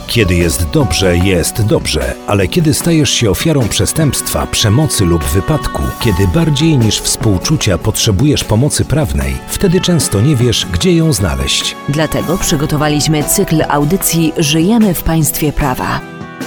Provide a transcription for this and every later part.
Kiedy jest dobrze, ale kiedy stajesz się ofiarą przestępstwa, przemocy lub wypadku, kiedy bardziej niż współczucia potrzebujesz pomocy prawnej, wtedy często nie wiesz, gdzie ją znaleźć. Dlatego przygotowaliśmy cykl audycji Żyjemy w państwie prawa.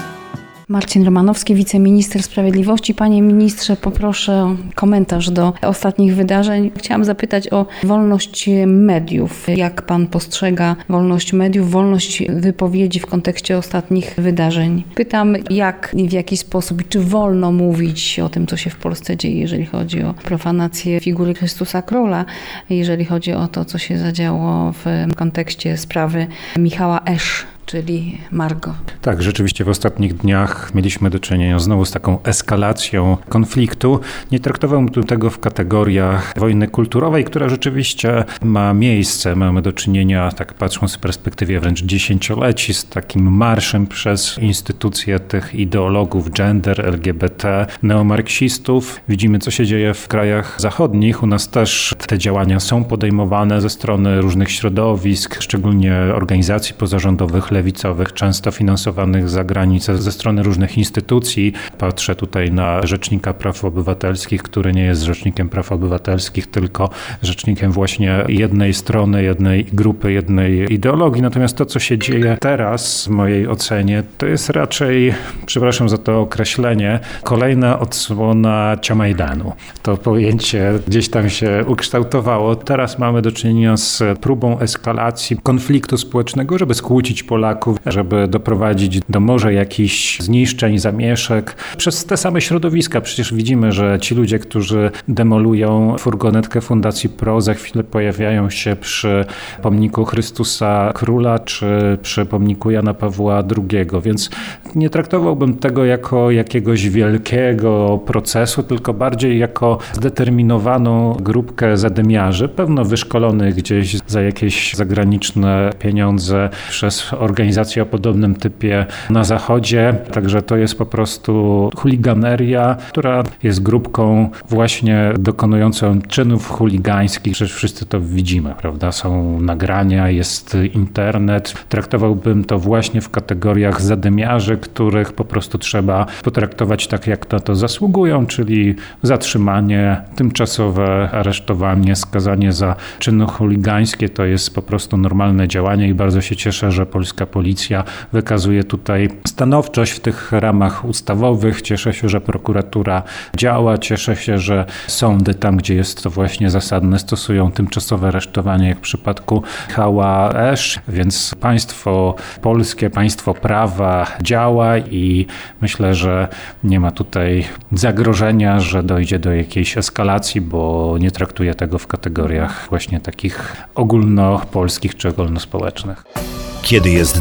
Marcin Romanowski, wiceminister sprawiedliwości. Panie ministrze, poproszę o komentarz do ostatnich wydarzeń. Chciałam zapytać o wolność mediów. Jak pan postrzega wolność mediów, wolność wypowiedzi w kontekście ostatnich wydarzeń? Pytam, jak i w jaki sposób i czy wolno mówić o tym, co się w Polsce dzieje, jeżeli chodzi o profanację figury Chrystusa Króla, jeżeli chodzi o to, co się zadziało w kontekście sprawy Michała Esz, czyli Margo. Tak, rzeczywiście w ostatnich dniach mieliśmy do czynienia znowu z taką eskalacją konfliktu. Nie traktowałbym tu tego w kategoriach wojny kulturowej, która rzeczywiście ma miejsce. Mamy do czynienia, tak patrząc z perspektywy wręcz dziesięcioleci, z takim marszem przez instytucje tych ideologów gender, LGBT, neomarksistów. Widzimy, co się dzieje w krajach zachodnich. U nas też te działania są podejmowane ze strony różnych środowisk, szczególnie organizacji pozarządowych, lewicowych, często finansowanych z zagranicy, ze strony różnych instytucji. Patrzę tutaj na Rzecznika Praw Obywatelskich, który nie jest Rzecznikiem Praw Obywatelskich, tylko rzecznikiem właśnie jednej strony, jednej grupy, jednej ideologii. Natomiast to, co się dzieje teraz, w mojej ocenie, to jest raczej, przepraszam za to określenie, kolejna odsłona Ciamajdanu. To pojęcie gdzieś tam się ukształtowało. Teraz mamy do czynienia z próbą eskalacji konfliktu społecznego, żeby skłócić Polaków, żeby doprowadzić do może jakichś zniszczeń, zamieszek przez te same środowiska. Przecież widzimy, że ci ludzie, którzy demolują furgonetkę Fundacji PRO, za chwilę pojawiają się przy pomniku Chrystusa Króla czy przy pomniku Jana Pawła II. Więc nie traktowałbym tego jako jakiegoś wielkiego procesu, tylko bardziej jako zdeterminowaną grupkę zadymiarzy, pewno wyszkolonych gdzieś za jakieś zagraniczne pieniądze przez organizacje o podobnym typie na Zachodzie. Także to jest po prostu chuliganeria, która jest grupką właśnie dokonującą czynów chuligańskich. Przecież wszyscy to widzimy, prawda? Są nagrania, jest internet. Traktowałbym to właśnie w kategoriach zadymiarzy, których po prostu trzeba potraktować tak, jak na to zasługują, czyli zatrzymanie, tymczasowe aresztowanie, skazanie za czyny chuligańskie. To jest po prostu normalne działanie i bardzo się cieszę, że polska policja wykazuje tutaj stanowczość w tych ramach ustawowych. Cieszę się, że prokuratura działa. Cieszę się, że sądy tam, gdzie jest to właśnie zasadne, stosują tymczasowe aresztowanie, jak w przypadku Michała Esz. Więc państwo polskie, państwo prawa działa i myślę, że nie ma tutaj zagrożenia, że dojdzie do jakiejś eskalacji, bo nie traktuję tego w kategoriach właśnie takich ogólnopolskich czy ogólnospołecznych. Kiedy jest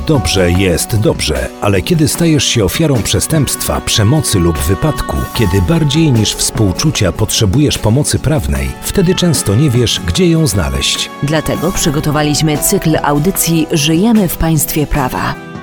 dobrze, ale kiedy stajesz się ofiarą przestępstwa, przemocy lub wypadku, kiedy bardziej niż współczucia potrzebujesz pomocy prawnej, wtedy często nie wiesz, gdzie ją znaleźć. Dlatego przygotowaliśmy cykl audycji Żyjemy w państwie prawa.